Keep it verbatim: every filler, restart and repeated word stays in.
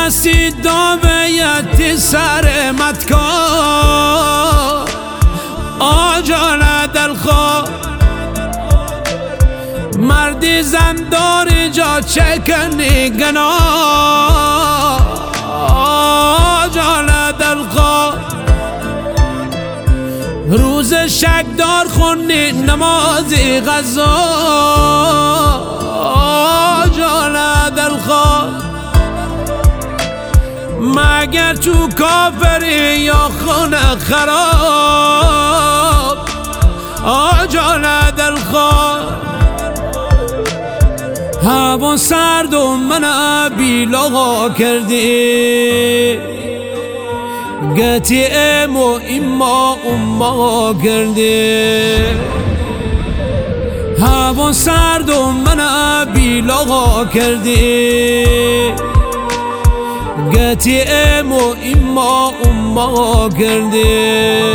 دستی داویتی سر متکا آجان دلخواه مردی زنداری جا چکنی گنا آجان دلخواه روز شکدار خونی نمازی غذا آجان دلخواه مگر تو کافری یا خونه خراب آجان دلخواه هوا سرد و من بیلاغا کردی گتی ام و ایما اما کردی هوا سرد و من بیلاغا کردی گتی ام و ایما اما کردی